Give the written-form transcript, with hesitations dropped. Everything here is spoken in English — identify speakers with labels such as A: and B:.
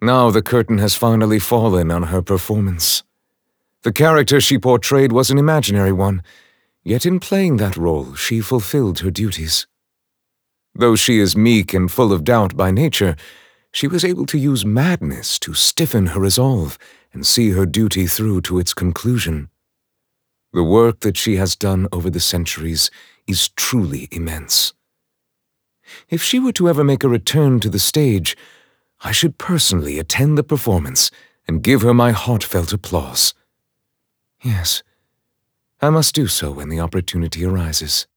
A: Now the curtain has finally fallen on her performance. The character she portrayed was an imaginary one, yet in playing that role she fulfilled her duties. Though she is meek and full of doubt by nature, she was able to use madness to stiffen her resolve and see her duty through to its conclusion. The work that she has done over the centuries is truly immense. If she were to ever make a return to the stage, I should personally attend the performance and give her my heartfelt applause. Yes, I must do so when the opportunity arises.